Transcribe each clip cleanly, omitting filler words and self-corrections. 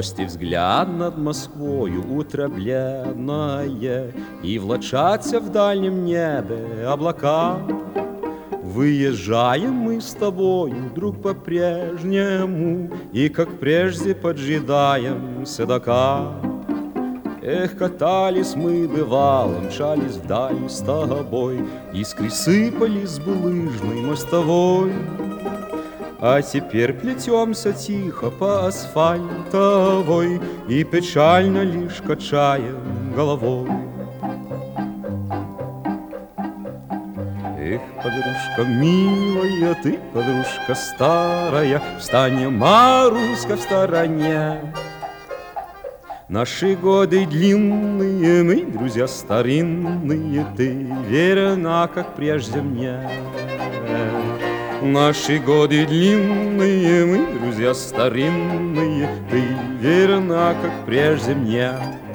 бросьте взгляд над Москвою, утро бледное, и влачатся в дальнем небе облака. Выезжаем мы с тобою, друг, по-прежнему, и, как прежде, поджидаем седока. Эх, катались мы, бывало, мчались вдаль с тобой, искры сыпались с булыжной мостовой. А теперь плетемся тихо по асфальтовой и печально лишь качаем головой. Эх, подружка милая, ты, подружка старая, встанем, Маруська, в стороне. Наши годы длинные, мы, друзья старинные, ты верна, как прежде мне. Наши годы длинные, мы, друзья старинные, ты верна, как прежде мне.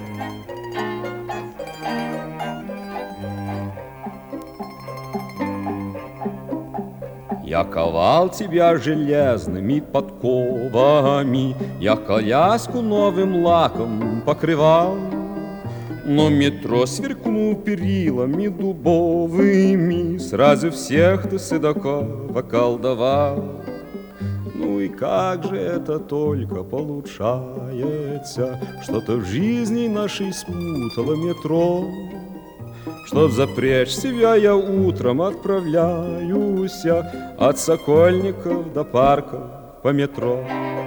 Я ковал тебя железными подковами, я коляску новым лаком покрывал, но метро сверкнул перилами дубовыми, сразу всех ты седоков околдовал. Ну и как же это только получается, что-то в жизни нашей спутало метро. Чтоб запрячь себя, я утром отправляюсь от Сокольников до парка по метро.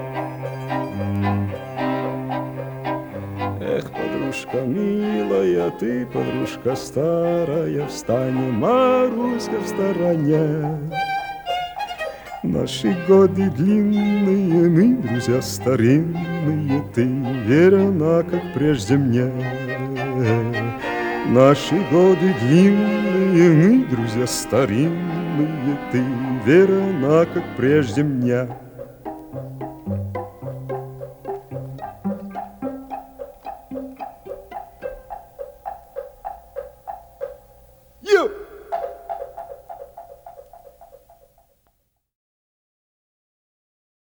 Эх, подружка милая, ты, подружка старая, встань, Маруська, в стороне. Наши годы длинные, мы, друзья старинные, ты верна, как прежде мне. Наши годы длинные, мы, друзья старинные, ты верна, как прежде мне.